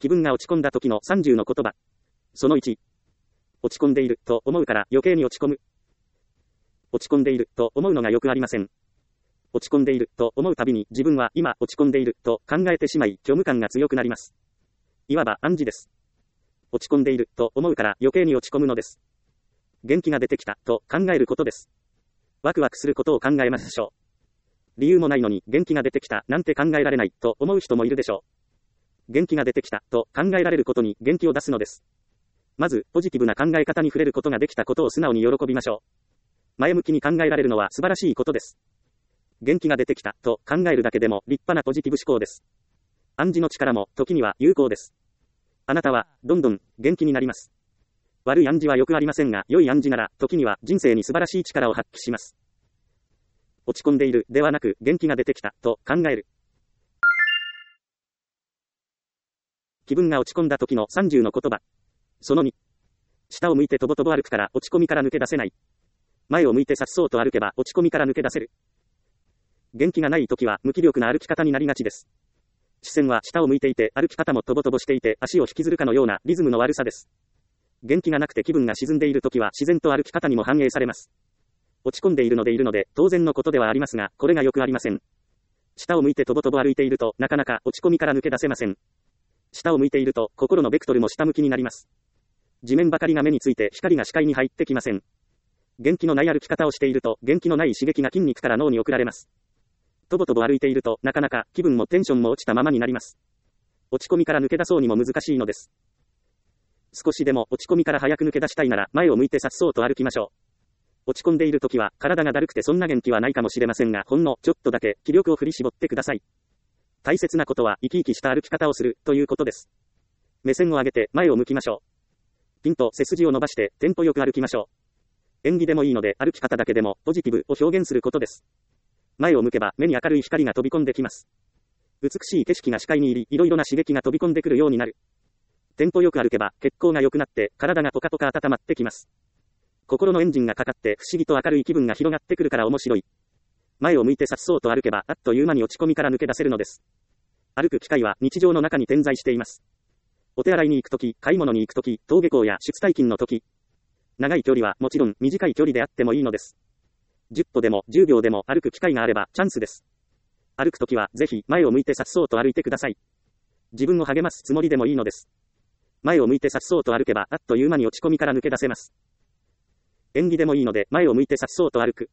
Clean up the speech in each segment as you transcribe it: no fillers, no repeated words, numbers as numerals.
気分が落ち込んだ時の30の言葉。その1。落ち込んでいると思うから余計に落ち込む。落ち込んでいると思うのがよくありません。落ち込んでいると思うたびに自分は今落ち込んでいると考えてしまい虚無感が強くなります。いわば暗示です。落ち込んでいると思うから余計に落ち込むのです。元気が出てきたと考えることです。ワクワクすることを考えましょう。理由もないのに元気が出てきたなんて考えられないと思う人もいるでしょう。元気が出てきたと考えられることに元気を出すのです。まずポジティブな考え方に触れることができたことを素直に喜びましょう。前向きに考えられるのは素晴らしいことです。元気が出てきたと考えるだけでも立派なポジティブ思考です。暗示の力も時には有効です。あなたはどんどん元気になります。悪い暗示はよくありませんが、良い暗示なら時には人生に素晴らしい力を発揮します。落ち込んでいるではなく元気が出てきたと考える。気分が落ち込んだ時の30の言葉。その2。下を向いてとぼとぼ歩くから落ち込みから抜け出せない。前を向いて颯爽と歩けば落ち込みから抜け出せる。元気がない時は無気力な歩き方になりがちです。視線は下を向いていて歩き方もとぼとぼしていて足を引きずるかのようなリズムの悪さです。元気がなくて気分が沈んでいる時は自然と歩き方にも反映されます。落ち込んでいるので当然のことではありますが、これがよくありません。下を向いてとぼとぼ歩いているとなかなか落ち込みから抜け出せません。下を向いていると心のベクトルも下向きになります。地面ばかりが目について光が視界に入ってきません。元気のない歩き方をしていると元気のない刺激が筋肉から脳に送られます。とぼとぼ歩いているとなかなか気分もテンションも落ちたままになります。落ち込みから抜け出そうにも難しいのです。少しでも落ち込みから早く抜け出したいなら前を向いて颯爽と歩きましょう。落ち込んでいる時は体がだるくてそんな元気はないかもしれませんが、ほんのちょっとだけ気力を振り絞ってください。大切なことは生き生きした歩き方をするということです。目線を上げて前を向きましょう。ピンと背筋を伸ばしてテンポよく歩きましょう。演技でもいいので歩き方だけでもポジティブを表現することです。前を向けば目に明るい光が飛び込んできます。美しい景色が視界に入り、いろいろな刺激が飛び込んでくるようになる。テンポよく歩けば血行が良くなって体がポカポカ温まってきます。心のエンジンがかかって不思議と明るい気分が広がってくるから面白い。前を向いて颯爽と歩けばあっという間に落ち込みから抜け出せるのです。歩く機会は日常の中に点在しています。お手洗いに行くとき、買い物に行くとき、登下校や出退勤のとき。長い距離はもちろん短い距離であってもいいのです。10歩でも10秒でも歩く機会があればチャンスです。歩くときはぜひ前を向いて颯爽と歩いてください。自分を励ますつもりでもいいのです。前を向いて颯爽と歩けばあっという間に落ち込みから抜け出せます。演技でもいいので前を向いて颯爽と歩く。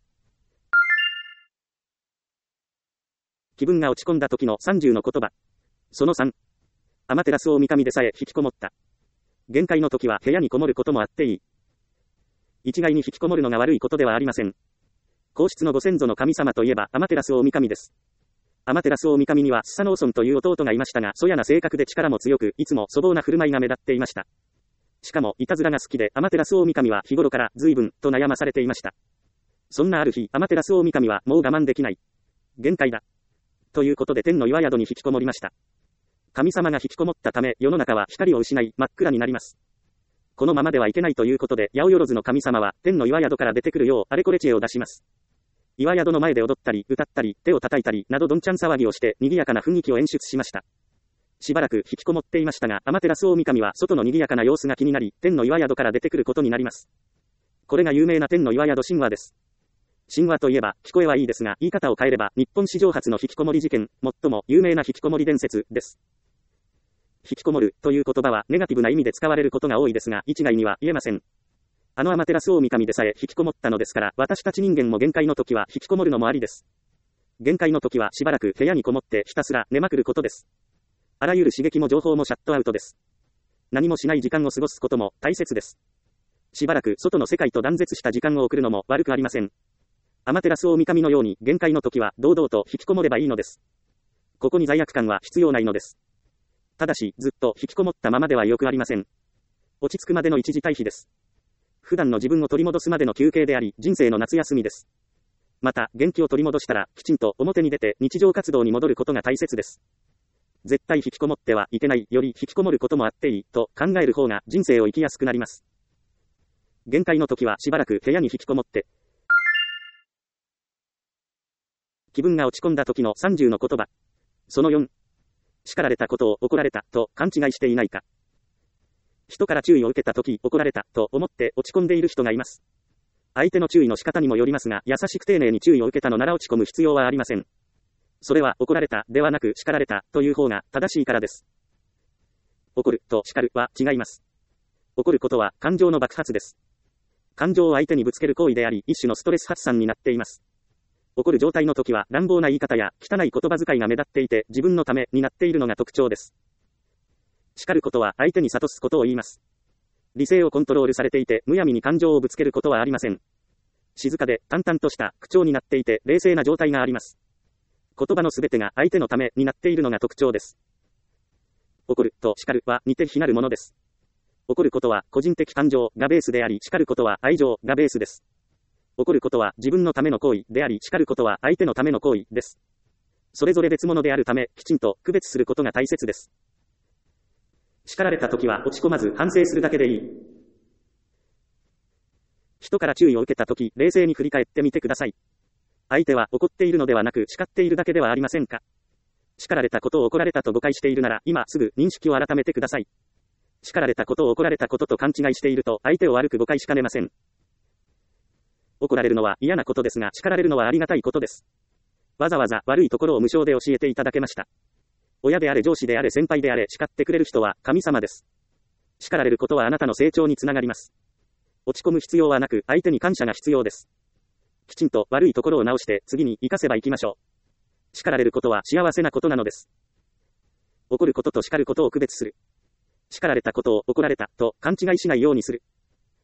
気分が落ち込んだ時の30の言葉。その3。アマテラス大神でさえ引きこもった。限界の時は部屋にこもることもあっていい。一概に引きこもるのが悪いことではありません。皇室のご先祖の神様といえばアマテラス大神です。アマテラス大神にはスサノオソンという弟がいましたが、そやな性格で力も強く、いつも粗暴な振る舞いが目立っていました。しかもいたずらが好きで、アマテラス大神は日頃から随分と悩まされていました。そんなある日、アマテラス大神はもう我慢できない。限界だ。ということで天の岩宿に引きこもりました。神様が引きこもったため、世の中は光を失い、真っ暗になります。このままではいけないということで、八百万の神様は天の岩宿から出てくるようあれこれ知恵を出します。岩宿の前で踊ったり、歌ったり、手を叩いたり、などどんちゃん騒ぎをして、賑やかな雰囲気を演出しました。しばらく引きこもっていましたが、アマテラス大神は外の賑やかな様子が気になり、天の岩宿から出てくることになります。これが有名な天の岩宿神話です。神話といえば、聞こえはいいですが、言い方を変えれば、日本史上初の引きこもり事件、最も有名な引きこもり伝説です。引きこもるという言葉はネガティブな意味で使われることが多いですが、一概には言えません。アマテラス大神でさえ引きこもったのですから、私たち人間も限界の時は引きこもるのもありです。限界の時はしばらく部屋にこもってひたすら寝まくることです。あらゆる刺激も情報もシャットアウトです。何もしない時間を過ごすことも大切です。しばらく外の世界と断絶した時間を送るのも悪くありません。アマテラス大神のように限界の時は堂々と引きこもればいいのです。ここに罪悪感は必要ないのです。ただし、ずっと引きこもったままではよくありません。落ち着くまでの一時退避です。普段の自分を取り戻すまでの休憩であり、人生の夏休みです。また、元気を取り戻したら、きちんと表に出て日常活動に戻ることが大切です。絶対引きこもってはいけない、より引きこもることもあっていい、と考える方が人生を生きやすくなります。限界の時はしばらく部屋に引きこもって。気分が落ち込んだ時の30の言葉。その4。 叱られたことを怒られたと勘違いしていないか。人から注意を受けたとき怒られたと思って落ち込んでいる人がいます。相手の注意の仕方にもよりますが、優しく丁寧に注意を受けたのなら落ち込む必要はありません。それは怒られたではなく叱られたという方が正しいからです。怒ると叱るは違います。怒ることは感情の爆発です。感情を相手にぶつける行為であり、一種のストレス発散になっています。怒る状態の時は乱暴な言い方や汚い言葉遣いが目立っていて自分のためになっているのが特徴です。叱ることは相手に諭すことを言います。理性をコントロールされていてむやみに感情をぶつけることはありません。静かで淡々とした口調になっていて冷静な状態があります。言葉のすべてが相手のためになっているのが特徴です。怒ると叱るは似て非なるものです。怒ることは個人的感情がベースであり、叱ることは愛情がベースです。怒ることは自分のための行為であり、叱ることは相手のための行為です。それぞれ別物であるため、きちんと区別することが大切です。叱られたときは落ち込まず反省するだけでいい。人から注意を受けたとき、冷静に振り返ってみてください。相手は怒っているのではなく叱っているだけではありませんか。叱られたことを怒られたと誤解しているなら、今すぐ認識を改めてください。叱られたことを怒られたことと勘違いしていると、相手を悪く誤解しかねません。怒られるのは嫌なことですが、叱られるのはありがたいことです。わざわざ悪いところを無償で教えていただけました。親であれ上司であれ先輩であれ叱ってくれる人は神様です。叱られることはあなたの成長につながります。落ち込む必要はなく、相手に感謝が必要です。きちんと悪いところを直して次に生かせばいきましょう。叱られることは幸せなことなのです。怒ることと叱ることを区別する。叱られたことを怒られたと勘違いしないようにする。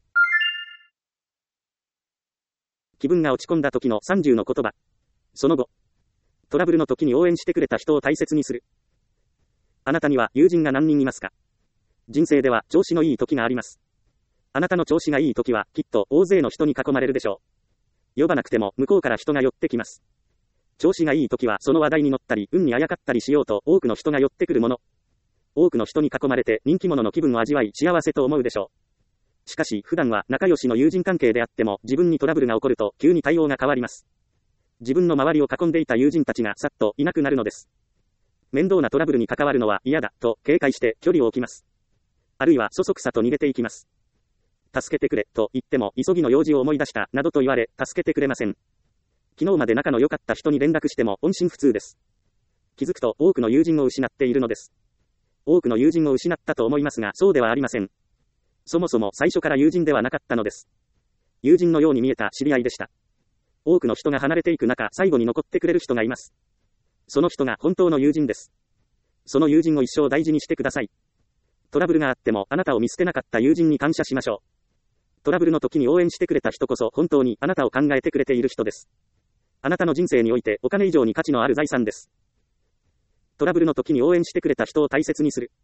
気分が落ち込んだ時の30の言葉。その後、トラブルの時に応援してくれた人を大切にする。あなたには友人が何人いますか？人生では調子のいい時があります。あなたの調子がいい時はきっと大勢の人に囲まれるでしょう。呼ばなくても向こうから人が寄ってきます。調子がいい時はその話題に乗ったり運にあやかったりしようと多くの人が寄ってくるもの。多くの人に囲まれて人気者の気分を味わい幸せと思うでしょう。しかし普段は仲良しの友人関係であっても自分にトラブルが起こると急に対応が変わります。自分の周りを囲んでいた友人たちがさっといなくなるのです。面倒なトラブルに関わるのは嫌だと警戒して距離を置きます。あるいはそそくさと逃げていきます。助けてくれと言っても急ぎの用事を思い出したなどと言われ助けてくれません。昨日まで仲の良かった人に連絡しても音信不通です。気づくと多くの友人を失っているのです。多くの友人を失ったと思いますがそうではありません。そもそも最初から友人ではなかったのです。友人のように見えた知り合いでした。多くの人が離れていく中、最後に残ってくれる人がいます。その人が本当の友人です。その友人を一生大事にしてください。トラブルがあってもあなたを見捨てなかった友人に感謝しましょう。トラブルの時に応援してくれた人こそ本当にあなたを考えてくれている人です。あなたの人生においてお金以上に価値のある財産です。トラブルの時に応援してくれた人を大切にする。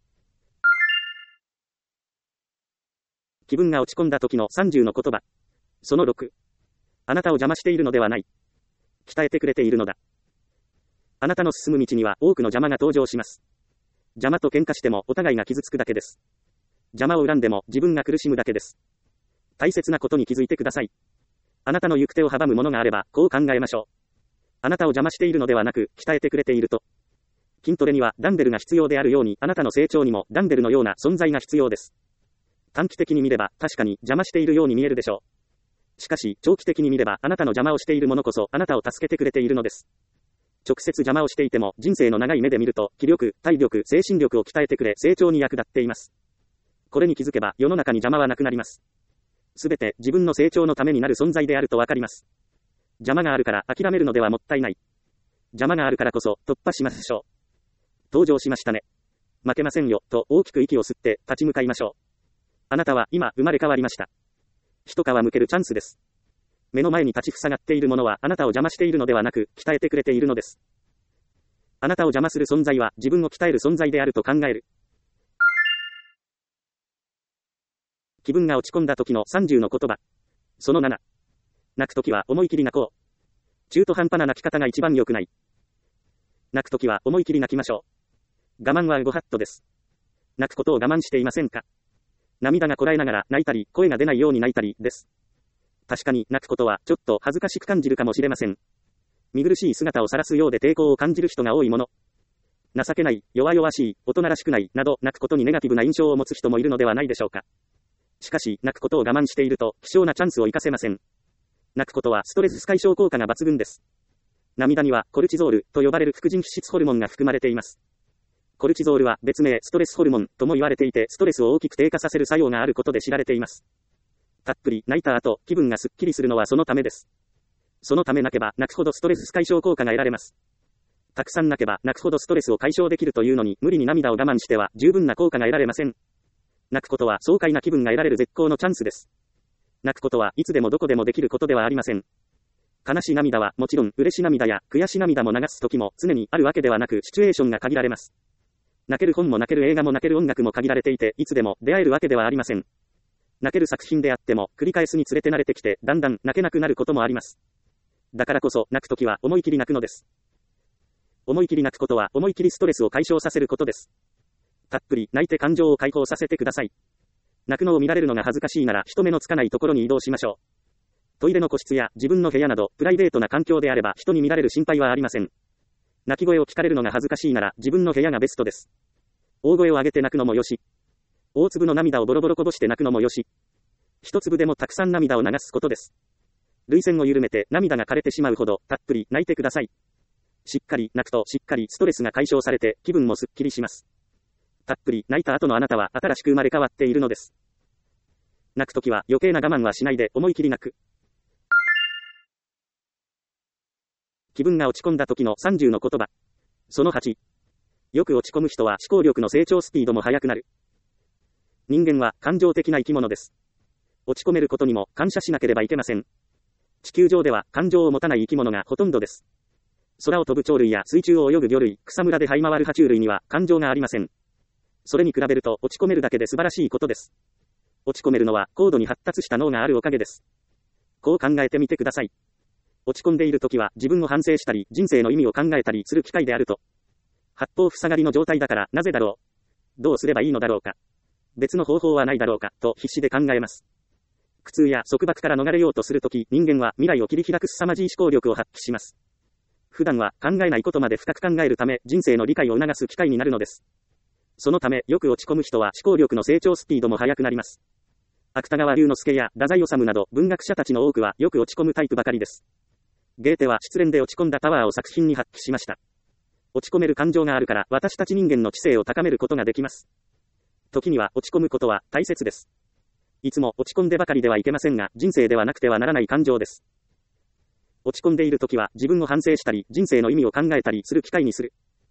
気分が落ち込んだ時の30の言葉。その6。あなたを邪魔しているのではない。鍛えてくれているのだ。あなたの進む道には多くの邪魔が登場します。邪魔と喧嘩してもお互いが傷つくだけです。邪魔を恨んでも自分が苦しむだけです。大切なことに気づいてください。あなたの行く手を阻むものがあればこう考えましょう。あなたを邪魔しているのではなく鍛えてくれていると。筋トレにはダンベルが必要であるようにあなたの成長にもダンベルのような存在が必要です。短期的に見れば確かに邪魔しているように見えるでしょう。しかし長期的に見ればあなたの邪魔をしているものこそあなたを助けてくれているのです。直接邪魔をしていても人生の長い目で見ると気力、体力、精神力を鍛えてくれ成長に役立っています。これに気づけば世の中に邪魔はなくなります。すべて自分の成長のためになる存在であるとわかります。邪魔があるから諦めるのではもったいない。邪魔があるからこそ突破しましょう。登場しましたね。負けませんよと大きく息を吸って立ち向かいましょう。あなたは今生まれ変わりました。一皮むけるチャンスです。目の前に立ちふさがっているものはあなたを邪魔しているのではなく鍛えてくれているのです。あなたを邪魔する存在は自分を鍛える存在であると考える。気分が落ち込んだ時の30の言葉。その7。泣く時は思い切り泣こう。中途半端な泣き方が一番良くない。泣く時は思い切り泣きましょう。我慢はご法度です。泣くことを我慢していませんか？涙がこらえながら泣いたり、声が出ないように泣いたりです。確かに泣くことはちょっと恥ずかしく感じるかもしれません。見苦しい姿を晒すようで抵抗を感じる人が多いもの。 情けない、弱々しい、大人らしくない、など、泣くことにネガティブな印象を持つ人もいるのではないでしょうか。しかし、泣くことを我慢していると、希少なチャンスを活かせません。泣くことはストレス解消効果が抜群です。涙には、コルチゾールと呼ばれる副腎皮質ホルモンが含まれています。コルチゾールは別名ストレスホルモンとも言われていて、ストレスを大きく低下させる作用があることで知られています。たっぷり泣いた後、気分がすっきりするのはそのためです。そのため泣けば泣くほどストレス解消効果が得られます。たくさん泣けば泣くほどストレスを解消できるというのに、無理に涙を我慢しては十分な効果が得られません。泣くことは爽快な気分が得られる絶好のチャンスです。泣くことはいつでもどこでもできることではありません。悲しい涙はもちろん、嬉し涙や悔し涙も流す時も常にあるわけではなく、シチュエーションが限られます。泣ける本も泣ける映画も泣ける音楽も限られていて、いつでも出会えるわけではありません。泣ける作品であっても、繰り返すにつれて慣れてきて、だんだん泣けなくなることもあります。だからこそ、泣くときは思い切り泣くのです。思い切り泣くことは、思い切りストレスを解消させることです。たっぷり泣いて感情を解放させてください。泣くのを見られるのが恥ずかしいなら、人目のつかないところに移動しましょう。トイレの個室や自分の部屋など、プライベートな環境であれば、人に見られる心配はありません。泣き声を聞かれるのが恥ずかしいなら、自分の部屋がベストです。大声を上げて泣くのもよし。大粒の涙をボロボロこぼして泣くのもよし。一粒でもたくさん涙を流すことです。涙腺を緩めて涙が枯れてしまうほど、たっぷり泣いてください。しっかり泣くとしっかりストレスが解消されて気分もすっきりします。たっぷり泣いた後のあなたは新しく生まれ変わっているのです。泣くときは余計な我慢はしないで思い切り泣く。気分が落ち込んだ時の30の言葉。その8。よく落ち込む人は思考力の成長スピードも速くなる。人間は感情的な生き物です。落ち込めることにも感謝しなければいけません。地球上では感情を持たない生き物がほとんどです。空を飛ぶ鳥類や水中を泳ぐ魚類、草むらで這い回る爬虫類には感情がありません。それに比べると落ち込めるだけで素晴らしいことです。落ち込めるのは高度に発達した脳があるおかげです。こう考えてみてください。落ち込んでいるときは自分を反省したり、人生の意味を考えたりする機会であると。八方塞がりの状態だからなぜだろう。どうすればいいのだろうか。別の方法はないだろうか、と必死で考えます。苦痛や束縛から逃れようとするとき、人間は未来を切り開く凄まじい思考力を発揮します。普段は考えないことまで深く考えるため、人生の理解を促す機会になるのです。そのため、よく落ち込む人は思考力の成長スピードも速くなります。芥川龍之介や太宰治など文学者たちの多くはよく落ち込むタイプばかりです。ゲーテは失恋で落ち込んだパワーを作品に発揮しました。落ち込める感情があるから私たち人間の知性を高めることができます。時には落ち込むことは大切です。いつも落ち込んでばかりではいけませんが、人生ではなくてはならない感情です。落ち込んでいるときは自分を反省したり、人生の意味を考えたりする機会にする。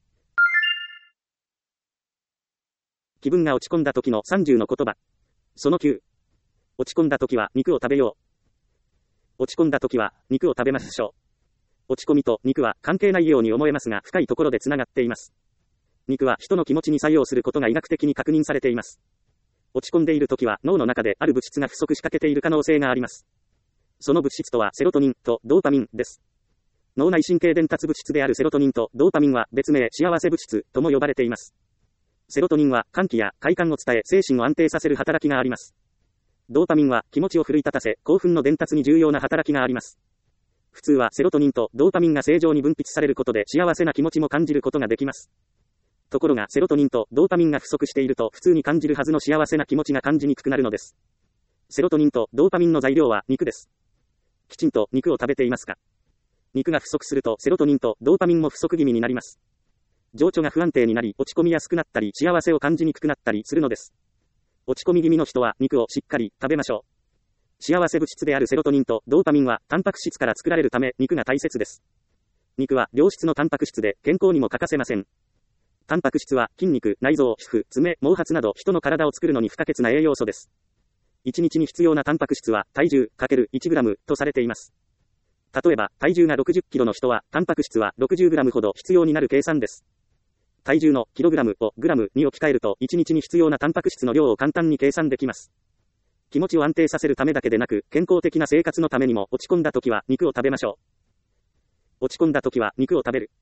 気分が落ち込んだ時の30の言葉。その9。落ち込んだ時は肉を食べよう。落ち込んだ時は肉を食べましょう。落ち込みと肉は関係ないように思えますが、深いところでつながっています。肉は人の気持ちに作用することが医学的に確認されています。落ち込んでいる時は脳の中である物質が不足しかけている可能性があります。その物質とはセロトニンとドーパミンです。脳内神経伝達物質であるセロトニンとドーパミンは別名幸せ物質とも呼ばれています。セロトニンは歓喜や快感を伝え精神を安定させる働きがあります。ドーパミンは気持ちを奮い立たせ興奮の伝達に重要な働きがあります。普通はセロトニンとドーパミンが正常に分泌されることで幸せな気持ちも感じることができます。ところがセロトニンとドーパミンが不足していると普通に感じるはずの幸せな気持ちが感じにくくなるのです。セロトニンとドーパミンの材料は肉です。きちんと肉を食べていますか？肉が不足するとセロトニンとドーパミンも不足気味になります。情緒が不安定になり落ち込みやすくなったり幸せを感じにくくなったりするのです。落ち込み気味の人は肉をしっかり食べましょう。幸せ物質であるセロトニンとドーパミンはタンパク質から作られるため肉が大切です。肉は良質のタンパク質で健康にも欠かせません。タンパク質は筋肉、内臓、皮膚、爪、毛髪など人の体を作るのに不可欠な栄養素です。1日に必要なタンパク質は体重 ×1g とされています。例えば体重が60キロの人はタンパク質は 60g ほど必要になる計算です。体重のキログラムをグラムに置き換えると1日に必要なタンパク質の量を簡単に計算できます。気持ちを安定させるためだけでなく健康的な生活のためにも落ち込んだ時は肉を食べましょう。落ち込んだ時は肉を食べる。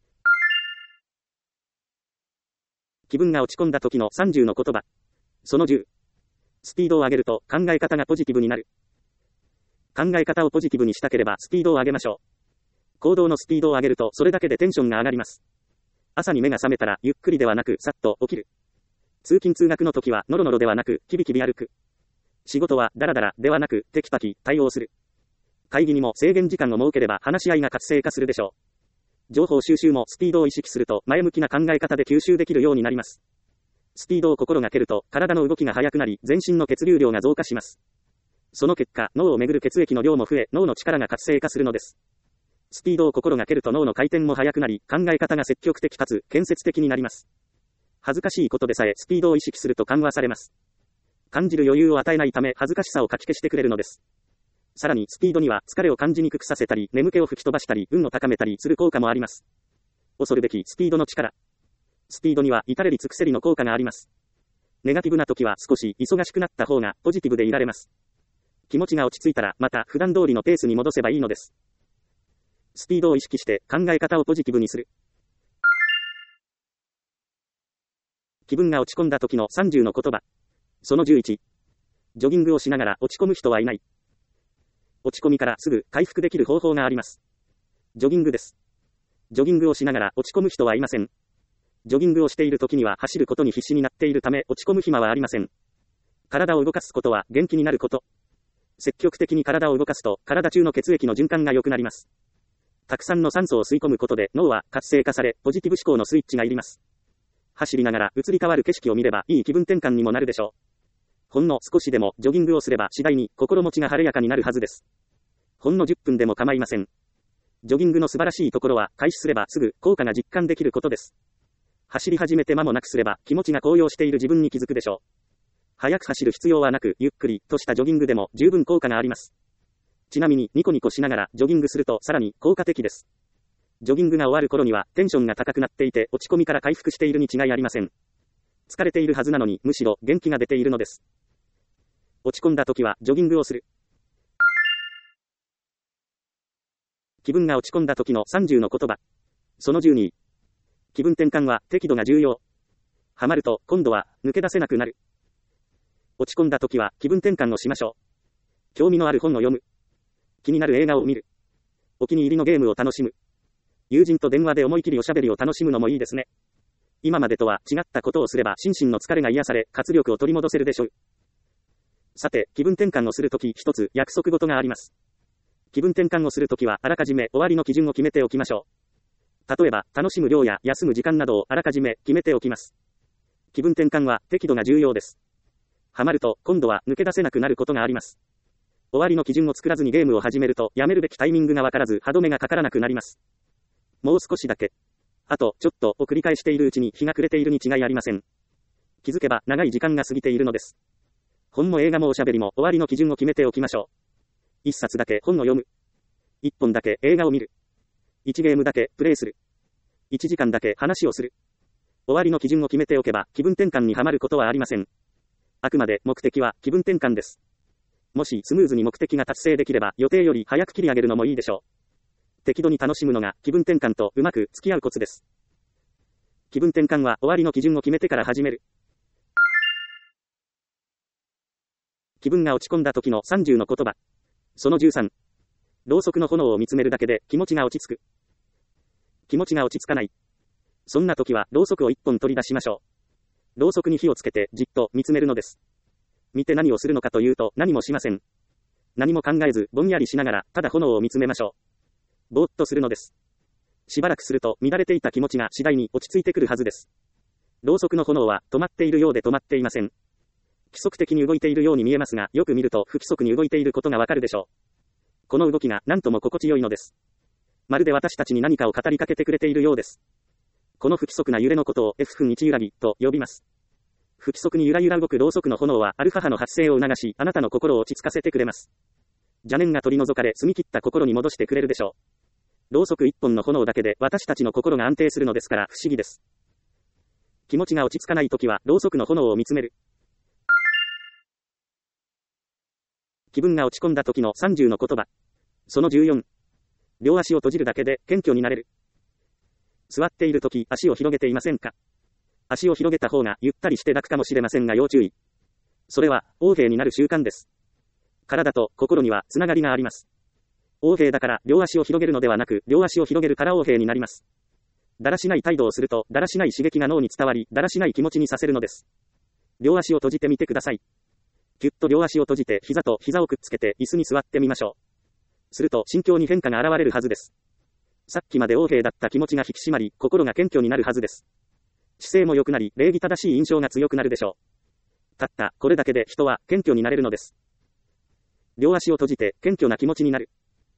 気分が落ち込んだ時の30の言葉。その10。スピードを上げると考え方がポジティブになる。考え方をポジティブにしたければスピードを上げましょう。行動のスピードを上げるとそれだけでテンションが上がります。 朝に目が覚めたらゆっくりではなくさっと起きる。通勤通学の時はノロノロではなくキビキビ歩く。仕事はダラダラではなくテキパキ対応する。会議にも制限時間を設ければ話し合いが活性化するでしょう。情報収集もスピードを意識すると前向きな考え方で吸収できるようになります。スピードを心がけると体の動きが速くなり全身の血流量が増加します。その結果脳を巡る血液の量も増え脳の力が活性化するのです。スピードを心がけると脳の回転も速くなり考え方が積極的かつ建設的になります。恥ずかしいことでさえスピードを意識すると緩和されます。感じる余裕を与えないため恥ずかしさをかき消してくれるのです。さらにスピードには疲れを感じにくくさせたり眠気を吹き飛ばしたり運を高めたりする効果もあります。恐るべきスピードの力。スピードには至れり尽くせりの効果があります。ネガティブな時は少し忙しくなった方がポジティブでいられます。気持ちが落ち着いたらまた普段通りのペースに戻せばいいのです。スピードを意識して考え方をポジティブにする。気分が落ち込んだ時の30の言葉。その11。ジョギングをしながら落ち込む人はいない。落ち込みからすぐ回復できる方法があります。ジョギングです。ジョギングをしながら落ち込む人はいません。ジョギングをしている時には走ることに必死になっているため落ち込む暇はありません。体を動かすことは元気になること。積極的に体を動かすと体中の血液の循環が良くなります。たくさんの酸素を吸い込むことで脳は活性化されポジティブ思考のスイッチが入ります。走りながら移り変わる景色を見ればいい気分転換にもなるでしょう。ほんの少しでもジョギングをすれば次第に心持ちが晴れやかになるはずです。ほんの10分でも構いません。ジョギングの素晴らしいところは開始すればすぐ効果が実感できることです。走り始めて間もなくすれば気持ちが高揚している自分に気づくでしょう。速く走る必要はなくゆっくりとしたジョギングでも十分効果があります。ちなみにニコニコしながらジョギングするとさらに効果的です。ジョギングが終わる頃にはテンションが高くなっていて落ち込みから回復しているに違いありません。疲れているはずなのにむしろ元気が出ているのです。落ち込んだ時はジョギングをする。気分が落ち込んだ時の30の言葉。その12。気分転換は適度が重要。ハマると今度は抜け出せなくなる。落ち込んだ時は気分転換をしましょう。興味のある本を読む。気になる映画を見る。お気に入りのゲームを楽しむ。友人と電話で思い切りおしゃべりを楽しむのもいいですね。今までとは違ったことをすれば心身の疲れが癒され活力を取り戻せるでしょう。さて、気分転換をするとき一つ約束事があります。気分転換をするときはあらかじめ終わりの基準を決めておきましょう。例えば、楽しむ量や休む時間などをあらかじめ決めておきます。気分転換は適度が重要です。ハマると今度は抜け出せなくなることがあります。終わりの基準を作らずにゲームを始めるとやめるべきタイミングがわからず歯止めがかからなくなります。もう少しだけ。あと、ちょっとを繰り返しているうちに日が暮れているに違いありません。気づけば長い時間が過ぎているのです。本も映画もおしゃべりも終わりの基準を決めておきましょう。一冊だけ本を読む。一本だけ映画を見る。一ゲームだけプレイする。一時間だけ話をする。終わりの基準を決めておけば気分転換にはまることはありません。あくまで目的は気分転換です。もしスムーズに目的が達成できれば予定より早く切り上げるのもいいでしょう。適度に楽しむのが気分転換とうまく付き合うコツです。気分転換は終わりの基準を決めてから始める。気分が落ち込んだ時の30の言葉。その13。ろうそくの炎を見つめるだけで気持ちが落ち着く。気持ちが落ち着かない。そんな時はろうそくを1本取り出しましょう。ろうそくに火をつけてじっと見つめるのです。見て何をするのかというと何もしません。何も考えずぼんやりしながらただ炎を見つめましょう。ぼーっとするのです。しばらくすると乱れていた気持ちが次第に落ち着いてくるはずです。ろうそくの炎は止まっているようで止まっていません。規則的に動いているように見えますが、よく見ると不規則に動いていることがわかるでしょう。この動きが何とも心地よいのです。まるで私たちに何かを語りかけてくれているようです。この不規則な揺れのことを F 分1揺らぎと呼びます。不規則にゆらゆら動くろうそくの炎はアルファ波の発生を促し、あなたの心を落ち着かせてくれます。邪念が取り除かれ、澄み切った心に戻してくれるでしょう。ろうそく一本の炎だけで私たちの心が安定するのですから不思議です。気持ちが落ち着かないときはろうそくの炎を見つめる。気分が落ち込んだ時の30の言葉。その14。両足を閉じるだけで謙虚になれる。座っているとき足を広げていませんか？足を広げた方がゆったりして楽かもしれませんが要注意。それは横柄になる習慣です。体と心にはつながりがあります。横柄だから両足を広げるのではなく、両足を広げるから横柄になります。 だらしない態度をすると、だらしない刺激が脳に伝わり、だらしない気持ちにさせるのです。両足を閉じてみてください。ぎゅっと両足を閉じて、膝と膝をくっつけて椅子に座ってみましょう。すると、心境に変化が現れるはずです。さっきまで横柄だった気持ちが引き締まり、心が謙虚になるはずです。姿勢も良くなり、礼儀正しい印象が強くなるでしょう。たったこれだけで人は謙虚になれるのです。両足を閉じて謙虚な気持ちになる。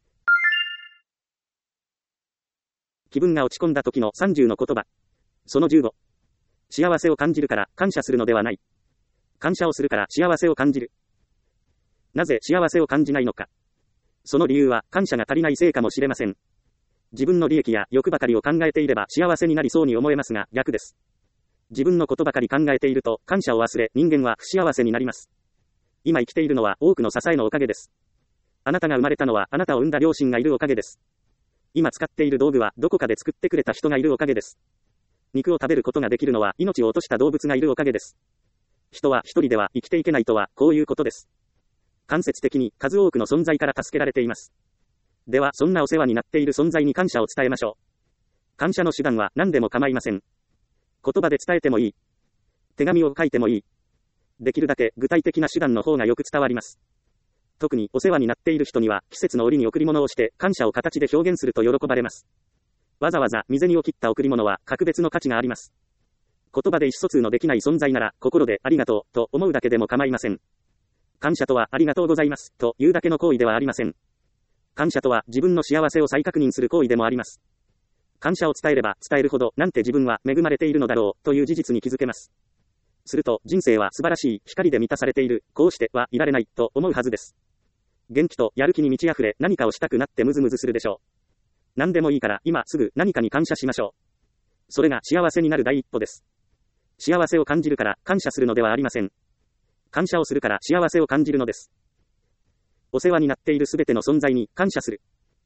気分が落ち込んだ時の30の言葉。その15。幸せを感じるから感謝するのではない。感謝をするから幸せを感じる。なぜ幸せを感じないのか。その理由は感謝が足りないせいかもしれません。自分の利益や欲ばかりを考えていれば幸せになりそうに思えますが、逆です。自分のことばかり考えていると感謝を忘れ、人間は不幸せになります。今生きているのは多くの支えのおかげです。あなたが生まれたのはあなたを産んだ両親がいるおかげです。今使っている道具はどこかで作ってくれた人がいるおかげです。肉を食べることができるのは命を落とした動物がいるおかげです。人は一人では生きていけないとはこういうことです。間接的に数多くの存在から助けられています。ではそんなお世話になっている存在に感謝を伝えましょう。感謝の手段は何でも構いません。言葉で伝えてもいい。手紙を書いてもいい。できるだけ具体的な手段の方がよく伝わります。特にお世話になっている人には季節の折に贈り物をして感謝を形で表現すると喜ばれます。わざわざ身銭を切った贈り物は格別の価値があります。言葉で意思疎通のできない存在なら心でありがとうと思うだけでも構いません。感謝とはありがとうございますというだけの行為ではありません。感謝とは自分の幸せを再確認する行為でもあります。感謝を伝えれば伝えるほどなんて自分は恵まれているのだろうという事実に気づけます。すると人生は素晴らしい光で満たされている、こうしてはいられないと思うはずです。元気とやる気に満ち溢れ何かをしたくなってムズムズするでしょう。何でもいいから今すぐ何かに感謝しましょう。それが幸せになる第一歩です。幸せを感じるから感謝するのではありません。感謝をするから幸せを感じるのです。お世話になっているすべての存在に感謝する。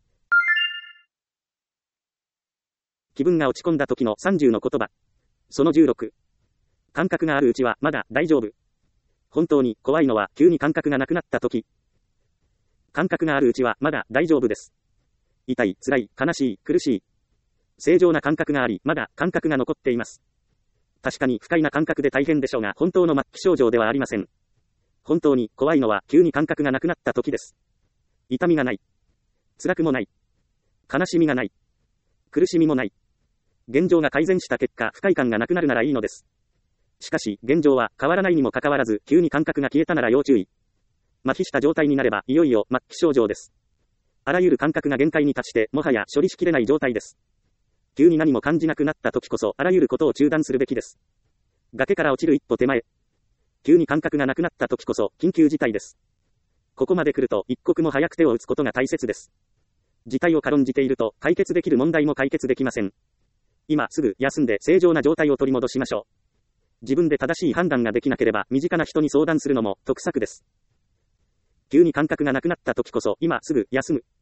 気分が落ち込んだ時の30の言葉。その16。感覚があるうちはまだ大丈夫。本当に怖いのは急に感覚がなくなった時。感覚があるうちはまだ大丈夫です。痛い、辛い、悲しい、苦しい。正常な感覚があり、まだ感覚が残っています。確かに不快な感覚で大変でしょうが、本当の末期症状ではありません。本当に怖いのは急に感覚がなくなった時です。痛みがない。辛くもない。悲しみがない。苦しみもない。現状が改善した結果、不快感がなくなるならいいのです。しかし、現状は変わらないにもかかわらず、急に感覚が消えたなら要注意。麻痺した状態になれば、いよいよ末期症状です。あらゆる感覚が限界に達して、もはや処理しきれない状態です。急に何も感じなくなった時こそ、あらゆることを中断するべきです。崖から落ちる一歩手前。急に感覚がなくなった時こそ、緊急事態です。ここまで来ると、一刻も早く手を打つことが大切です。事態を軽んじていると、解決できる問題も解決できません。今すぐ休んで正常な状態を取り戻しましょう。自分で正しい判断ができなければ、身近な人に相談するのも得策です。急に感覚がなくなった時こそ、今すぐ休む。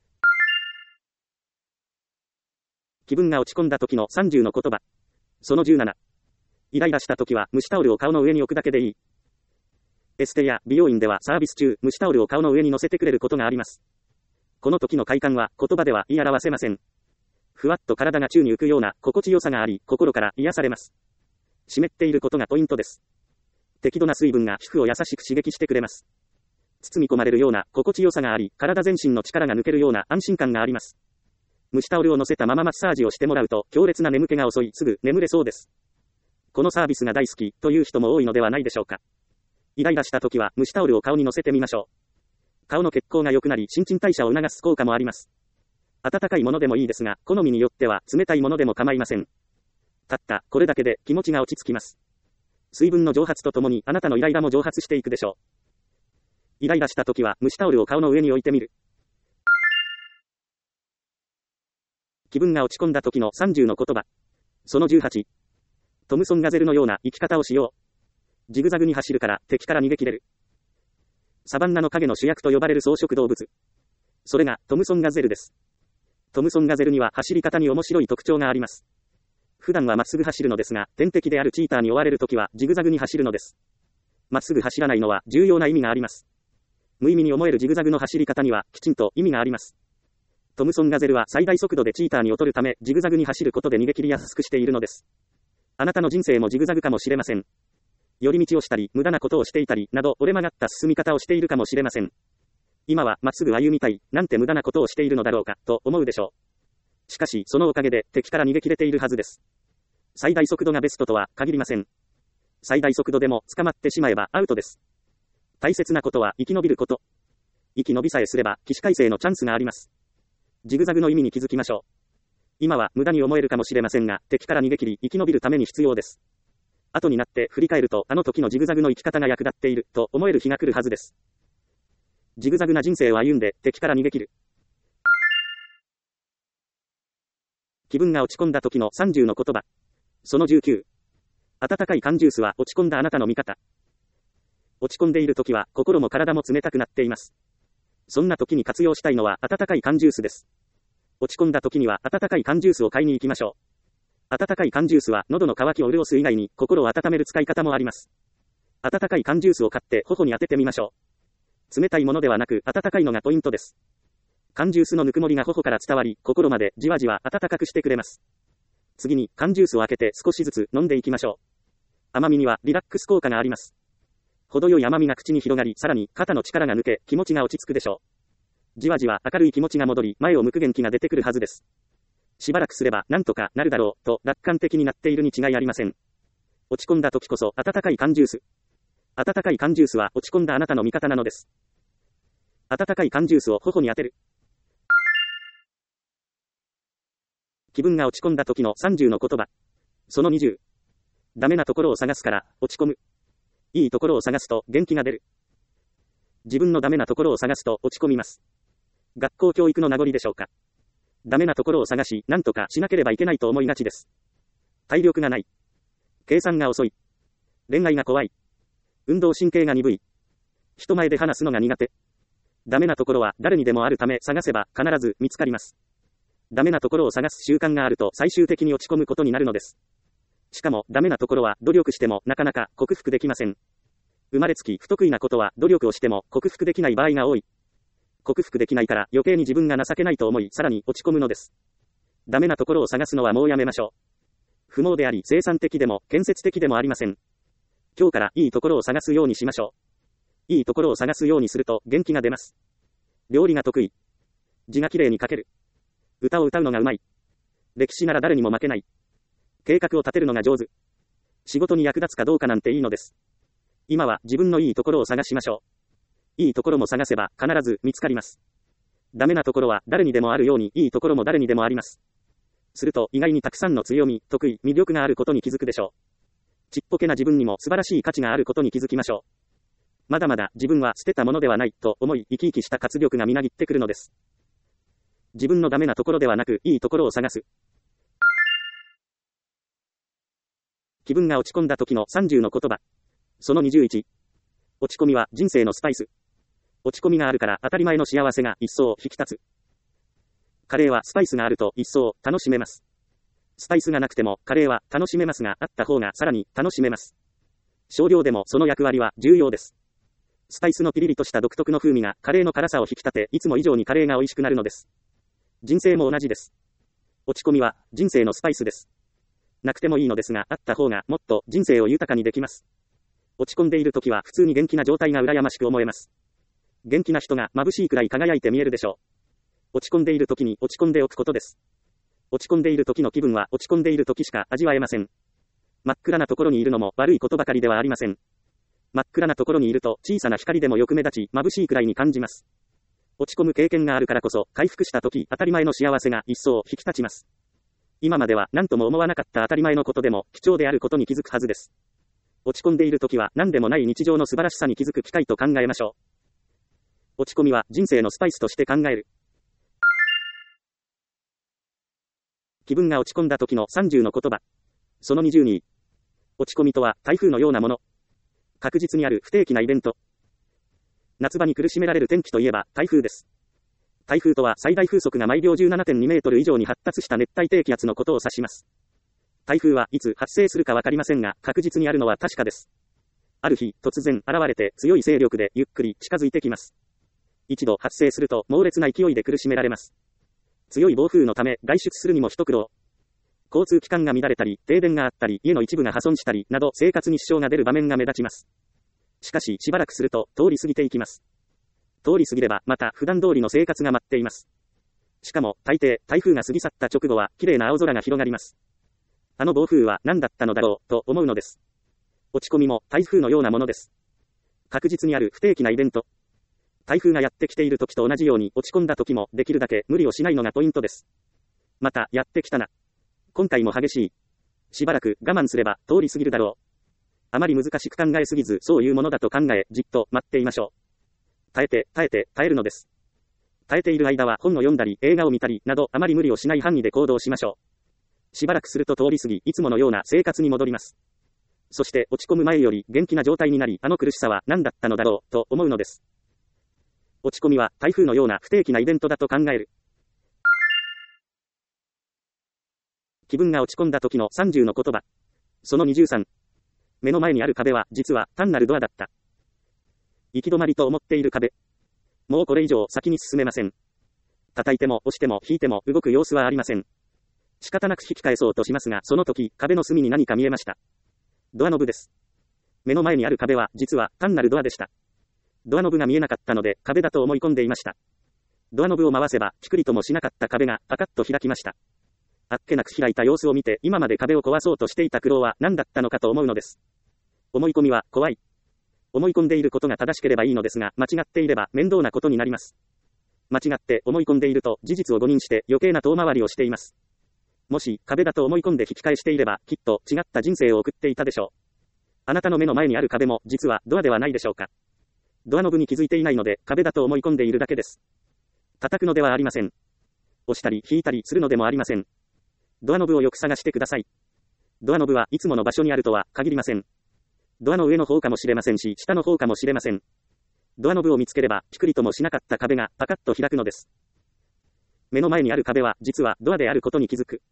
気分が落ち込んだ時の30の言葉。その17。イライラした時は蒸しタオルを顔の上に置くだけでいい。エステや美容院ではサービス中、蒸しタオルを顔の上に乗せてくれることがあります。この時の快感は言葉では言い表せません。ふわっと体が宙に浮くような心地よさがあり、心から癒されます。湿っていることがポイントです。適度な水分が皮膚を優しく刺激してくれます。包み込まれるような心地よさがあり、体全身の力が抜けるような安心感があります。蒸しタオルを乗せたままマッサージをしてもらうと、強烈な眠気が襲い、すぐ眠れそうです。このサービスが大好きという人も多いのではないでしょうか。イライラした時は蒸しタオルを顔に乗せてみましょう。顔の血行が良くなり、新陳代謝を促す効果もあります。温かいものでもいいですが、好みによっては冷たいものでも構いません。たったこれだけで気持ちが落ち着きます。水分の蒸発とともにあなたのイライラも蒸発していくでしょう。イライラした時は蒸しタオルを顔の上に置いてみる。気分が落ち込んだ時の30の言葉。その18。トムソンガゼルのような生き方をしよう。ジグザグに走るから敵から逃げ切れる。サバンナの影の主役と呼ばれる草食動物。それがトムソンガゼルです。トムソンガゼルには走り方に面白い特徴があります。普段はまっすぐ走るのですが、天敵であるチーターに追われるときはジグザグに走るのです。まっすぐ走らないのは重要な意味があります。無意味に思えるジグザグの走り方にはきちんと意味があります。 トムソンガゼルは最大速度でチーターに劣るため、ジグザグに走ることで逃げ切りやすくしているのです。あなたの人生もジグザグかもしれません。寄り道をしたり、無駄なことをしていたり、など折れ曲がった進み方をしているかもしれません。今はまっすぐ歩みたい、なんて無駄なことをしているのだろうか、と思うでしょう。しかし、そのおかげで敵から逃げ切れているはずです。最大速度がベストとは限りません。最大速度でも捕まってしまえばアウトです。大切なことは生き延びること。生き延びさえすれば起死回生のチャンスがあります。ジグザグの意味に気づきましょう。今は無駄に思えるかもしれませんが、敵から逃げ切り生き延びるために必要です。後になって振り返ると、あの時のジグザグの生き方が役立っていると思える日が来るはずです。ジグザグな人生を歩んで敵から逃げ切る。気分が落ち込んだ時の30の言葉。その19。温かい缶ジュースは落ち込んだあなたの味方。落ち込んでいる時は心も体も冷たくなっています。そんな時に活用したいのは温かい缶ジュースです。落ち込んだ時には温かい缶ジュースを買いに行きましょう。温かい缶ジュースは喉の渇きを潤す以外に心を温める使い方もあります。温かい缶ジュースを買って頬に当ててみましょう。冷たいものではなく温かいのがポイントです。缶ジュースのぬくもりが頬から伝わり、心までじわじわ温かくしてくれます。次に缶ジュースを開けて少しずつ飲んでいきましょう。甘みにはリラックス効果があります。程よい甘みが口に広がり、さらに肩の力が抜け、気持ちが落ち着くでしょう。じわじわ明るい気持ちが戻り、前を向く元気が出てくるはずです。しばらくすればなんとかなるだろうと楽観的になっているに違いありません。落ち込んだ時こそ温かい缶ジュース。温かい缶ジュースは落ち込んだあなたの味方なのです。温かい缶ジュースを頬に当てる。気分が落ち込んだ時の30の言葉。その20。ダメなところを探すから落ち込む。いいところを探すと元気が出る。自分のダメなところを探すと落ち込みます。学校教育の名残でしょうか。ダメなところを探し、何とかしなければいけないと思いがちです。体力がない。計算が遅い。恋愛が怖い。運動神経が鈍い。人前で話すのが苦手。ダメなところは誰にでもあるため探せば必ず見つかります。ダメなところを探す習慣があると最終的に落ち込むことになるのです。しかもダメなところは努力してもなかなか克服できません。生まれつき不得意なことは努力をしても克服できない場合が多い。克服できないから余計に自分が情けないと思いさらに落ち込むのです。ダメなところを探すのはもうやめましょう。不毛であり生産的でも建設的でもありません。今日からいいところを探すようにしましょう。いいところを探すようにすると元気が出ます。料理が得意。字がきれいに書ける。歌を歌うのがうまい。歴史なら誰にも負けない。計画を立てるのが上手。仕事に役立つかどうかなんていいのです。今は自分のいいところを探しましょう。いいところも探せば必ず見つかります。ダメなところは誰にでもあるようにいいところも誰にでもあります。すると意外にたくさんの強み、得意、魅力があることに気づくでしょう。ちっぽけな自分にも素晴らしい価値があることに気づきましょう。まだまだ自分は捨てたものではないと思い生き生きした活力がみなぎってくるのです。自分のダメなところではなくいいところを探す。気分が落ち込んだ時の30の言葉。その21。落ち込みは人生のスパイス。落ち込みがあるから当たり前の幸せが一層引き立つ。カレーはスパイスがあると一層楽しめます。スパイスがなくてもカレーは楽しめますがあった方がさらに楽しめます。少量でもその役割は重要です。スパイスのピリリとした独特の風味がカレーの辛さを引き立ていつも以上にカレーが美味しくなるのです。人生も同じです。落ち込みは人生のスパイスです。なくてもいいのですが、あった方がもっと人生を豊かにできます。落ち込んでいる時は普通に元気な状態が羨ましく思えます。元気な人が眩しいくらい輝いて見えるでしょう。落ち込んでいる時に落ち込んでおくことです。落ち込んでいる時の気分は落ち込んでいる時しか味わえません。真っ暗なところにいるのも悪いことばかりではありません。真っ暗なところにいると小さな光でもよく目立ち眩しいくらいに感じます。落ち込む経験があるからこそ回復した時当たり前の幸せが一層引き立ちます。今までは何とも思わなかった当たり前のことでも貴重であることに気づくはずです。落ち込んでいる時は何でもない日常の素晴らしさに気づく機会と考えましょう。落ち込みは人生のスパイスとして考える。気分が落ち込んだ時の30の言葉。その20に。落ち込みとは台風のようなもの。確実にある不定期なイベント。夏場に苦しめられる天気といえば台風です。台風とは最大風速が毎秒 17.2 メートル以上に発達した熱帯低気圧のことを指します。台風はいつ発生するかわかりませんが、確実にあるのは確かです。ある日、突然現れて強い勢力でゆっくり近づいてきます。一度発生すると猛烈な勢いで苦しめられます。 強い暴風のため外出するにも一苦労。交通機関が乱れたり、停電があったり、家の一部が破損したり、など生活に支障が出る場面が目立ちます。しかし、しばらくすると、通り過ぎていきます。通り過ぎれば、また普段通りの生活が待っています。しかも、大抵、台風が過ぎ去った直後は、綺麗な青空が広がります。あの暴風は何だったのだろう、と思うのです。落ち込みも、台風のようなものです。確実にある不定期なイベント。台風がやってきている時と同じように落ち込んだ時も、できるだけ無理をしないのがポイントです。また、やってきたな。今回も激しい。しばらく我慢すれば通り過ぎるだろう。あまり難しく考えすぎず、そういうものだと考え、じっと待っていましょう。耐えるのです。耐えている間は本を読んだり、映画を見たり、などあまり無理をしない範囲で行動しましょう。しばらくすると通り過ぎ、いつものような生活に戻ります。そして落ち込む前より元気な状態になり、あの苦しさは何だったのだろう、と思うのです。落ち込みは台風のような不定期なイベントだと考える。気分が落ち込んだ時の30の言葉。その23。目の前にある壁は実は単なるドアだった。行き止まりと思っている壁。もうこれ以上先に進めません。叩いても押しても引いても動く様子はありません。仕方なく引き返そうとしますが、その時壁の隅に何か見えました。ドアノブです。目の前にある壁は実は単なるドアでした。ドアノブが見えなかったので壁だと思い込んでいました。ドアノブを回せばピクリともしなかった壁がパカッと開きました。あっけなく開いた様子を見て、今まで壁を壊そうとしていた苦労は何だったのかと思うのです。思い込みは怖い。思い込んでいることが正しければいいのですが、間違っていれば面倒なことになります。間違って思い込んでいると事実を誤認して余計な遠回りをしています。もし壁だと思い込んで引き返していれば、きっと違った人生を送っていたでしょう。あなたの目の前にある壁も実はドアではないでしょうか。ドアノブに気づいていないので壁だと思い込んでいるだけです。叩くのではありません。押したり引いたりするのでもありません。ドアノブをよく探してください。ドアノブはいつもの場所にあるとは限りません。ドアの上の方かもしれませんし、下の方かもしれません。ドアノブを見つければ、ピクリともしなかった壁がパカッと開くのです。目の前にある壁は実はドアであることに気づく。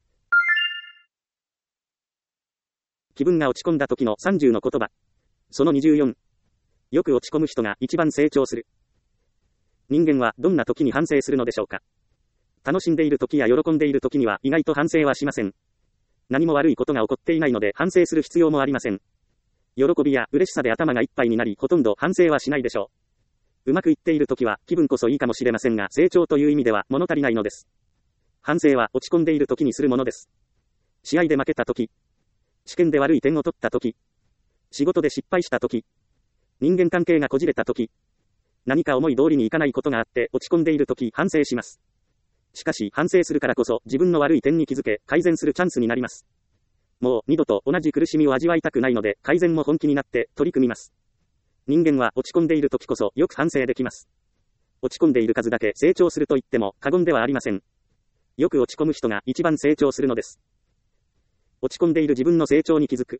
気分が落ち込んだ時の30の言葉。その24。よく落ち込む人が一番成長する。人間はどんな時に反省するのでしょうか。楽しんでいる時や喜んでいる時には意外と反省はしません。何も悪いことが起こっていないので反省する必要もありません。喜びや嬉しさで頭がいっぱいになり、ほとんど反省はしないでしょう。うまくいっている時は気分こそいいかもしれませんが、成長という意味では物足りないのです。反省は落ち込んでいる時にするものです。試合で負けた時、試験で悪い点を取った時、仕事で失敗した時、人間関係がこじれた時、何か思い通りにいかないことがあって落ち込んでいる時、反省します。しかし反省するからこそ自分の悪い点に気づけ改善するチャンスになります。もう二度と同じ苦しみを味わいたくないので改善も本気になって取り組みます。人間は落ち込んでいる時こそよく反省できます。落ち込んでいる数だけ成長すると言っても過言ではありません。よく落ち込む人が一番成長するのです。落ち込んでいる自分の成長に気づく。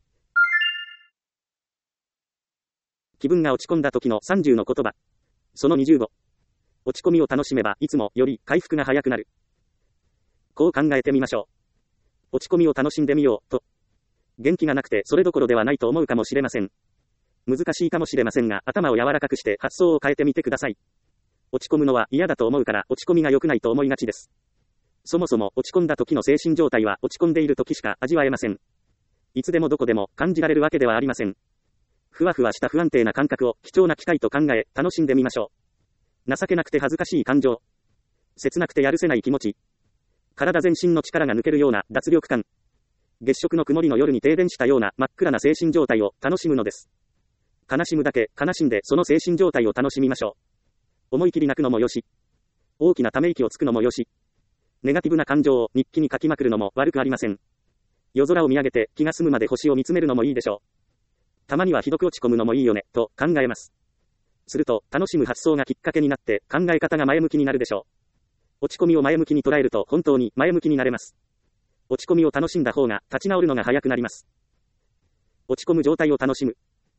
気分が落ち込んだ時の30の言葉。その25。落ち込みを楽しめばいつもより回復が早くなる。こう考えてみましょう。落ち込みを楽しんでみようと。元気がなくてそれどころではないと思うかもしれません。難しいかもしれませんが、頭を柔らかくして発想を変えてみてください。落ち込むのは嫌だと思うから落ち込みが良くないと思いがちです。そもそも落ち込んだ時の精神状態は落ち込んでいる時しか味わえません。いつでもどこでも感じられるわけではありません。ふわふわした不安定な感覚を貴重な機会と考え楽しんでみましょう。情けなくて恥ずかしい感情。切なくてやるせない気持ち。体全身の力が抜けるような脱力感。月食の曇りの夜に停電したような真っ暗な精神状態を楽しむのです。悲しむだけ悲しんでその精神状態を楽しみましょう。思い切り泣くのもよし。大きなため息をつくのもよし。ネガティブな感情を日記に書きまくるのも悪くありません。夜空を見上げて気が済むまで星を見つめるのもいいでしょう。たまにはひどく落ち込むのもいいよね、と考えます。すると、楽しむ発想がきっかけになって、考え方が前向きになるでしょう。落ち込みを前向きに捉えると、本当に前向きになれます。落ち込みを楽しんだ方が、立ち直るのが早くなります。落ち込む状態を楽しむ。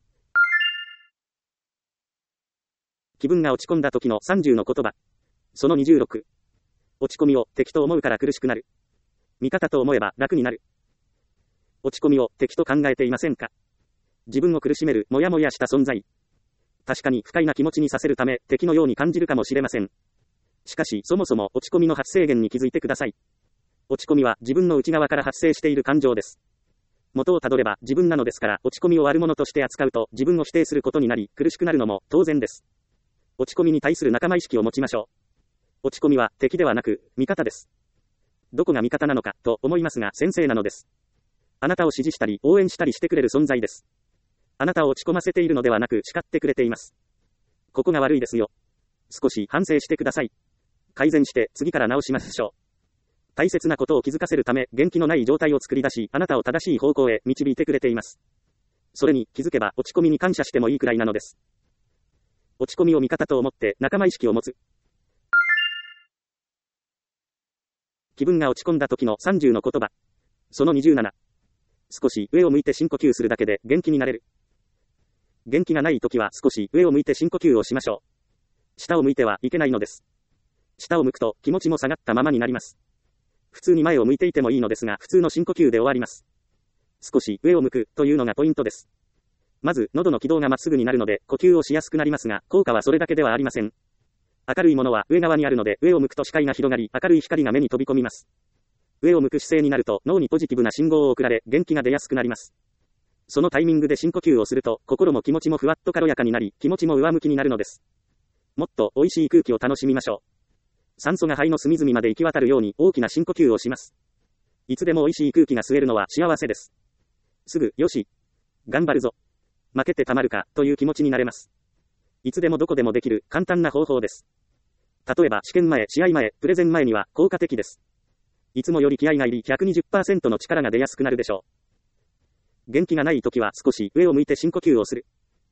気分が落ち込んだ時の30の言葉。その26。落ち込みを敵と思うから苦しくなる。味方と思えば楽になる。落ち込みを敵と考えていませんか？自分を苦しめるもやもやした存在。確かに不快な気持ちにさせるため敵のように感じるかもしれません。 しかし、そもそも落ち込みの発生源に気づいてください。落ち込みは自分の内側から発生している感情です。元をたどれば自分なのですから、落ち込みを悪者として扱うと自分を否定することになり、苦しくなるのも当然です。落ち込みに対する仲間意識を持ちましょう。落ち込みは敵ではなく、味方です。どこが味方なのか、と思いますが、先生なのです。あなたを支持したり、応援したりしてくれる存在です。あなたを落ち込ませているのではなく、叱ってくれています。ここが悪いですよ。少し反省してください。改善して、次から直しましょう。大切なことを気づかせるため、元気のない状態を作り出し、あなたを正しい方向へ導いてくれています。それに気づけば、落ち込みに感謝してもいいくらいなのです。落ち込みを味方と思って、仲間意識を持つ。気分が落ち込んだ時の30の言葉。その27。少し上を向いて深呼吸するだけで元気になれる。元気がない時は少し上を向いて深呼吸をしましょう。下を向いてはいけないのです。下を向くと気持ちも下がったままになります。普通に前を向いていてもいいのですが、普通の深呼吸で終わります。少し上を向くというのがポイントです。まず、喉の軌道がまっすぐになるので、呼吸をしやすくなりますが、効果はそれだけではありません。明るいものは上側にあるので、上を向くと視界が広がり、明るい光が目に飛び込みます。上を向く姿勢になると、脳にポジティブな信号を送られ、元気が出やすくなります。そのタイミングで深呼吸をすると、心も気持ちもふわっと軽やかになり、気持ちも上向きになるのです。もっと美味しい空気を楽しみましょう。酸素が肺の隅々まで行き渡るように大きな深呼吸をします。いつでも美味しい空気が吸えるのは幸せです。すぐ、よし、頑張るぞ。負けてたまるか、という気持ちになれます。いつでもどこでもできる簡単な方法です。例えば試験前、試合前、プレゼン前には効果的です。いつもより気合が入り 120% の力が出やすくなるでしょう。元気がない時は少し上を向いて深呼吸をする。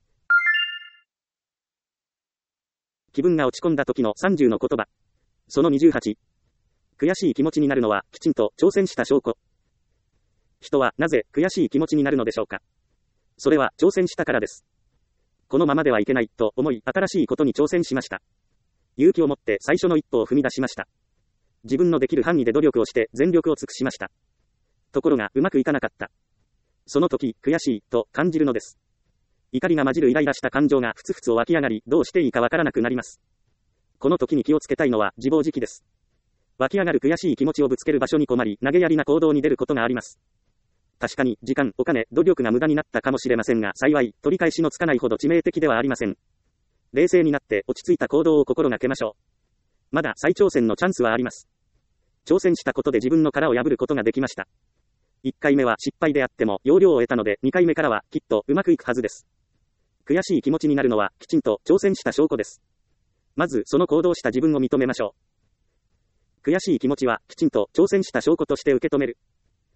気分が落ち込んだ時の30の言葉。その28。悔しい気持ちになるのはきちんと挑戦した証拠。人はなぜ悔しい気持ちになるのでしょうか。それは挑戦したからです。このままではいけないと思い新しいことに挑戦しました。勇気を持って最初の一歩を踏み出しました。自分のできる範囲で努力をして全力を尽くしました。ところがうまくいかなかった。その時、悔しいと感じるのです。怒りが混じるイライラした感情がふつふつと湧き上がり、どうしていいかわからなくなります。この時に気をつけたいのは自暴自棄です。湧き上がる悔しい気持ちをぶつける場所に困り、投げやりな行動に出ることがあります。確かに、時間、お金、努力が無駄になったかもしれませんが、幸い、取り返しのつかないほど致命的ではありません。冷静になって落ち着いた行動を心がけましょう。まだ再挑戦のチャンスはあります。挑戦したことで自分の殻を破ることができました。1回目は失敗であっても、要領を得たので、2回目からはきっとうまくいくはずです。悔しい気持ちになるのは、きちんと挑戦した証拠です。まず、その行動した自分を認めましょう。悔しい気持ちは、きちんと挑戦した証拠として受け止める。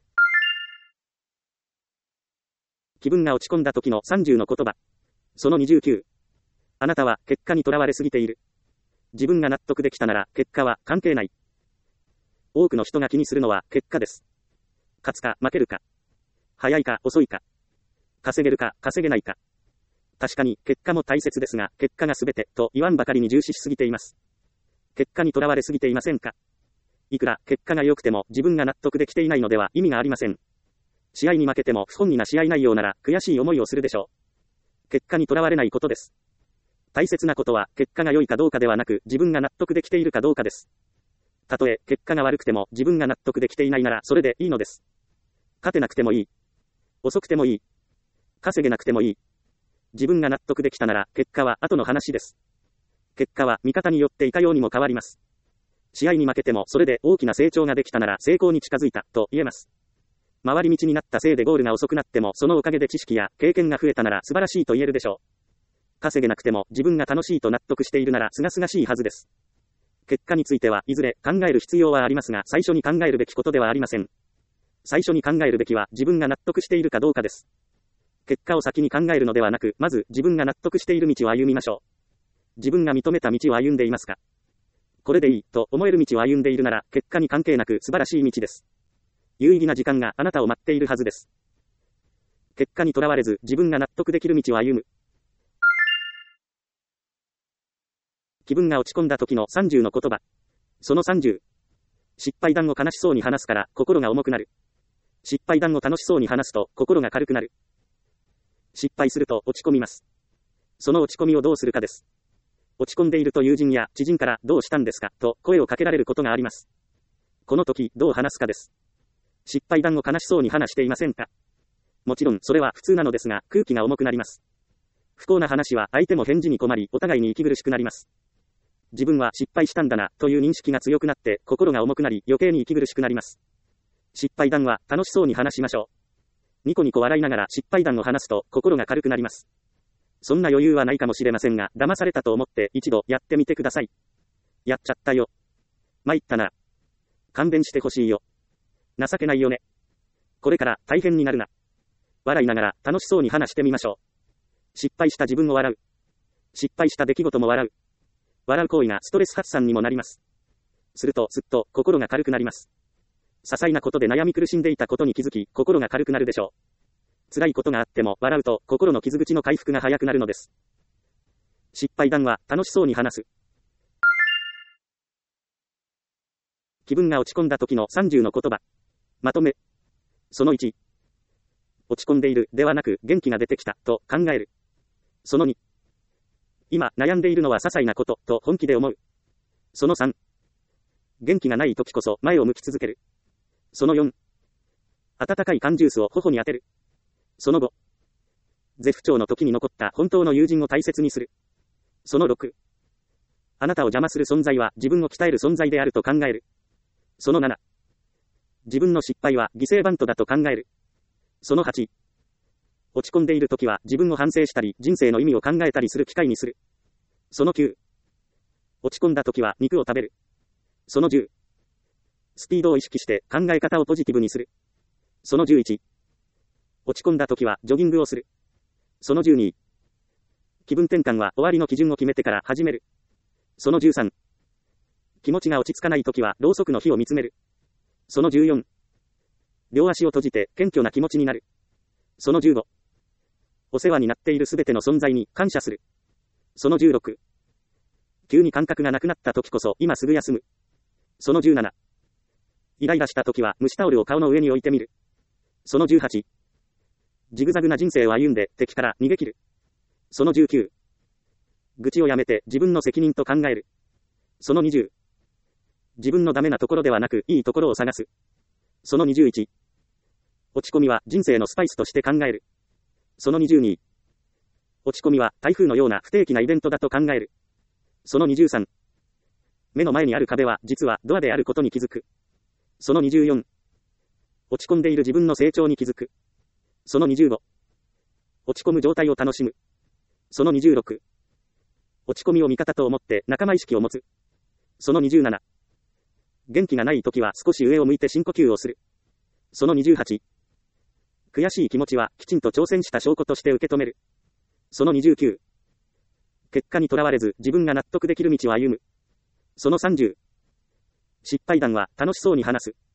気分が落ち込んだ時の30の言葉。その29。あなたは結果にとらわれすぎている。自分が納得できたなら、結果は関係ない。多くの人が気にするのは結果です。勝つか負けるか。早いか遅いか。稼げるか稼げないか。確かに結果も大切ですが、結果が全てと言わんばかりに重視しすぎています。結果にとらわれすぎていませんか。いくら結果が良くても自分が納得できていないのでは意味がありません。試合に負けても不本意な試合内容なら悔しい思いをするでしょう。結果にとらわれないことです。大切なことは結果が良いかどうかではなく自分が納得できているかどうかです。たとえ結果が悪くても自分が納得できていないならそれでいいのです。勝てなくてもいい。遅くてもいい。稼げなくてもいい。自分が納得できたなら結果は後の話です。結果は味方によっていかようにも変わります。試合に負けてもそれで大きな成長ができたなら成功に近づいたと言えます。回り道になったせいでゴールが遅くなってもそのおかげで知識や経験が増えたなら素晴らしいと言えるでしょう。稼げなくても自分が楽しいと納得しているなら清々しいはずです。結果についてはいずれ考える必要はありますが最初に考えるべきことではありません。最初に考えるべきは自分が納得しているかどうかです。結果を先に考えるのではなく、まず自分が納得している道を歩みましょう。自分が認めた道を歩んでいますか。これでいいと思える道を歩んでいるなら結果に関係なく素晴らしい道です。有意義な時間があなたを待っているはずです。結果にとらわれず自分が納得できる道を歩む。気分が落ち込んだ時の30の言葉。その30。失敗談を悲しそうに話すから心が重くなる。失敗談を楽しそうに話すと心が軽くなる。失敗すると落ち込みます。その落ち込みをどうするかです。 落ち込んでいると友人や知人からどうしたんですかと声をかけられることがあります。この時どう話すかです。失敗談を悲しそうに話していませんか？もちろんそれは普通なのですが、空気が重くなります。不幸な話は相手も返事に困り、お互いに息苦しくなります。自分は失敗したんだなという認識が強くなって心が重くなり余計に息苦しくなります。失敗談は楽しそうに話しましょう。ニコニコ笑いながら失敗談を話すと心が軽くなります。そんな余裕はないかもしれませんが、騙されたと思って一度やってみてください。やっちゃったよ。参ったな。勘弁してほしいよ。情けないよね。これから大変になるな。笑いながら楽しそうに話してみましょう。失敗した自分を笑う。失敗した出来事も笑う。笑う行為がストレス発散にもなります。するとすっと心が軽くなります。些細なことで悩み苦しんでいたことに気づき、心が軽くなるでしょう。辛いことがあっても笑うと心の傷口の回復が早くなるのです。失敗談は楽しそうに話す。気分が落ち込んだ時の30の言葉。まとめ。その1。落ち込んでいるではなく元気が出てきたと考える。その2。今悩んでいるのは些細なことと本気で思う。その3。元気がない時こそ前を向き続ける。その4。温かい缶ジュースを頬に当てる。その5。絶不調の時に残った本当の友人を大切にする。その6。あなたを邪魔する存在は自分を鍛える存在であると考える。その7。自分の失敗は犠牲バントだと考える。その8。落ち込んでいる時は自分を反省したり人生の意味を考えたりする機会にする。その9。落ち込んだ時は肉を食べる。その10。スピードを意識して考え方をポジティブにする。その11。落ち込んだ時はジョギングをする。その12。気分転換は終わりの基準を決めてから始める。その13。気持ちが落ち着かない時はろうそくの火を見つめる。その14。両足を閉じて謙虚な気持ちになる。その15。お世話になっているすべての存在に感謝する。その16。急に感覚がなくなった時こそ今すぐ休む。その17。イライラした時は蒸しタオルを顔の上に置いてみる。その18。ジグザグな人生を歩んで敵から逃げ切る。その19。愚痴をやめて自分の責任と考える。その20。自分のダメなところではなくいいところを探す。その21。落ち込みは人生のスパイスとして考える。その22。落ち込みは台風のような不定期なイベントだと考える。その23。目の前にある壁は実はドアであることに気づく。その24。落ち込んでいる自分の成長に気づく。その25。落ち込む状態を楽しむ。その26。落ち込みを味方と思って仲間意識を持つ。その27。元気がない時は少し上を向いて深呼吸をする。その28。悔しい気持ちはきちんと挑戦した証拠として受け止める。その29。結果にとらわれず自分が納得できる道を歩む。その30。失敗談は楽しそうに話す。